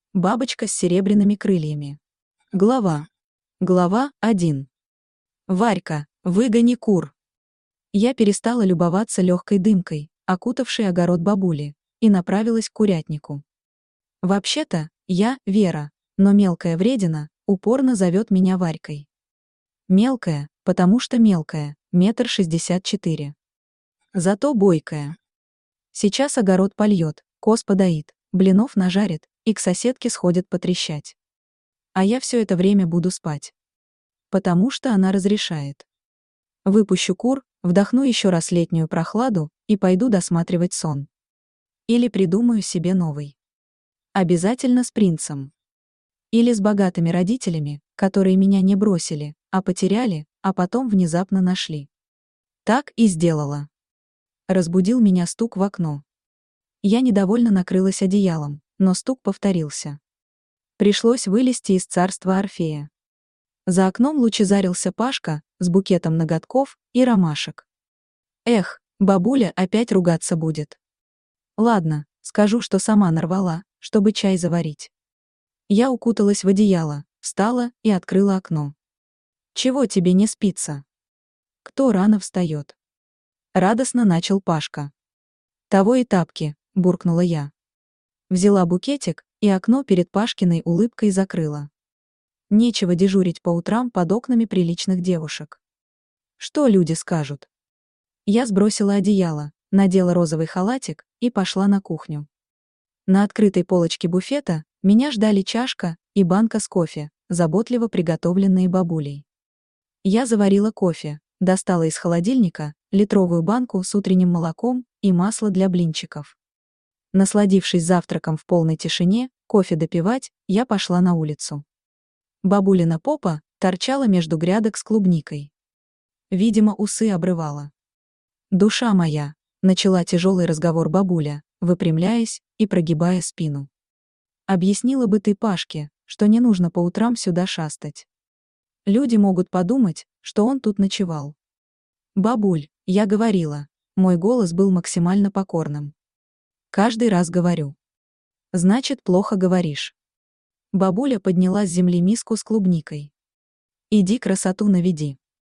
Бабочка с серебряными крыльями. Глава 1. Варька, выгони кур. Я перестала любоваться легкой дымкой, окутавшей огород бабули, и направилась к курятнику. Вообще-то, я Вера, но мелкая вредина упорно зовет меня Варькой. Мелкая, потому что мелкая, 1,64 м. Зато бойкая. Сейчас огород польет, коз подоит, блинов нажарит, и к соседке сходит потрещать. А я все это время буду спать. Потому что она разрешает. Выпущу кур, вдохну еще раз летнюю прохладу и пойду досматривать сон. Или придумаю себе новый. Обязательно с принцем. Или с богатыми родителями, которые меня не бросили, а потеряли, а потом внезапно нашли. Так и сделала. Разбудил меня стук в окно. Я недовольно накрылась одеялом, но стук повторился. Пришлось вылезти из царства Орфея. За окном лучезарился Пашка с букетом ноготков и ромашек. Эх, бабуля опять ругаться будет. Ладно, скажу, что сама нарвала, чтобы чай заварить. Я укуталась в одеяло, встала и открыла окно. Чего тебе не спится? Кто рано встает? Радостно начал Пашка. Того и тапки, буркнула я. Взяла букетик и окно перед Пашкиной улыбкой закрыла. Нечего дежурить по утрам под окнами приличных девушек. Что люди скажут? Я сбросила одеяло, надела розовый халатик и пошла на кухню. На открытой полочке буфета меня ждали чашка и банка с кофе, заботливо приготовленные бабулей. Я заварила кофе, достала из холодильника литровую банку с утренним молоком и масло для блинчиков. Насладившись завтраком в полной тишине, кофе допивать, я пошла на улицу. Бабулина попа торчала между грядок с клубникой. Видимо, усы обрывала. «Душа моя», — начала тяжелый разговор бабуля, выпрямляясь и прогибая спину. «Объяснила бы ты Пашке, что не нужно по утрам сюда шастать. Люди могут подумать, что он тут ночевал». «Бабуль, я говорила», мой голос был максимально покорным. «Каждый раз говорю». «Значит, плохо говоришь». Бабуля подняла с земли миску с клубникой. «Иди красоту наведи.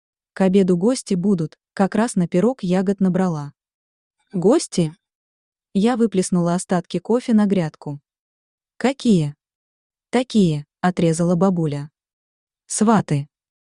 К обеду гости будут, как раз на пирог ягод набрала». «Гости?» Я выплеснула остатки кофе на грядку. «Какие?» «Такие», — отрезала бабуля. «Сваты».